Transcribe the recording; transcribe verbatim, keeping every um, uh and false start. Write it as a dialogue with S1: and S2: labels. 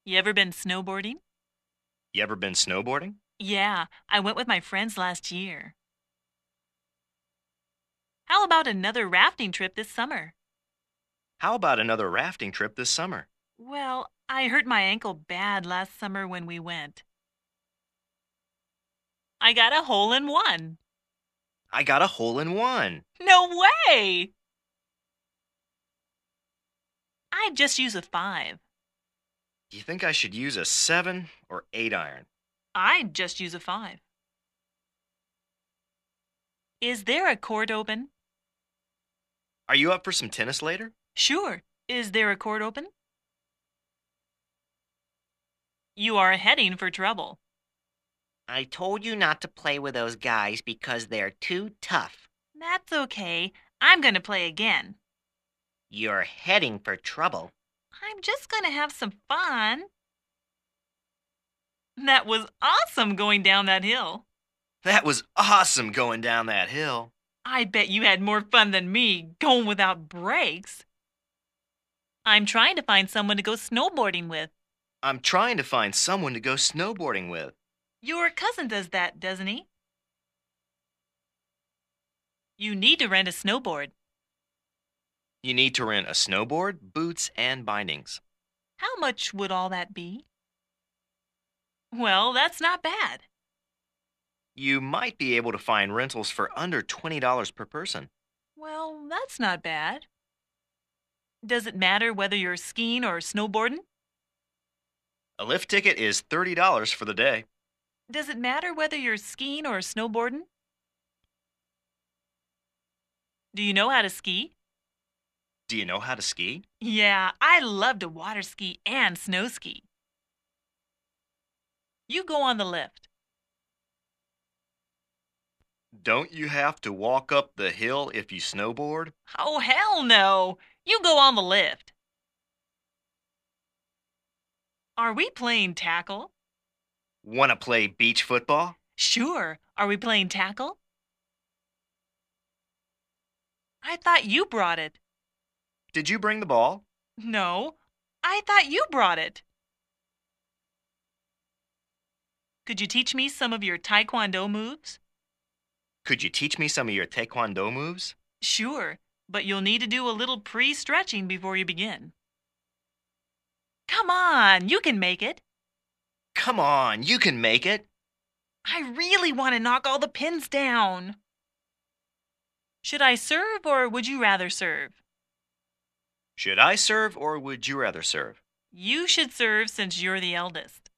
S1: You ever been snowboarding?
S2: You ever been snowboarding?
S1: Yeah, I went with my friends last year. How about another rafting trip this summer?
S2: How about another rafting trip this summer?
S1: Well, I hurt my ankle bad last summer when we went. I got a hole in one.
S2: I got a hole in one.
S1: No way! I'd just use a five.
S2: Do you think I should use a seven or eight iron?
S1: I'd just use a five. Is there a court open?
S2: Are you up for some tennis later?
S1: Sure. Is there a court open? You are heading for trouble.
S3: I told you not to play with those guys because they're too tough.
S1: That's okay. I'm going to play again.
S3: You're heading for trouble.
S1: I'm just going to have some fun. That was awesome going down that hill.
S2: That was awesome going down that hill.
S1: I bet you had more fun than me going without brakes. I'm trying to find someone to go snowboarding with.
S2: I'm trying to find someone to go snowboarding with.
S1: Your cousin does that, doesn't he? You need to rent a snowboard.
S2: You need to rent a snowboard, boots, and bindings.
S1: How much would all that be? Well, that's not bad.
S2: You might be able to find rentals for under twenty dollars per person.
S1: Well, that's not bad. Does it matter whether you're skiing or snowboarding?
S2: A lift ticket is thirty dollars for the day.
S1: Does it matter whether you're skiing or snowboarding? Do you know how to ski?
S2: Do you know how to ski?
S1: Yeah, I love to water ski and snow ski. You go on the lift.
S2: Don't you have to walk up the hill if you snowboard?
S1: Oh, hell no! You go on the lift. Are we playing tackle?
S2: Want to play beach football?
S1: Sure. Are we playing tackle? I thought you brought it.
S2: Did you bring the ball?
S1: No, I thought you brought it. Could you teach me some of your taekwondo moves?
S2: Could you teach me some of your taekwondo moves?
S1: Sure, but you'll need to do a little pre-stretching before you begin. Come on, you can make it.
S2: Come on, you can make it.
S1: I really want to knock all the pins down. Should I serve or would you rather serve?
S2: Should I serve or would you rather serve?
S1: You should serve since you're the eldest.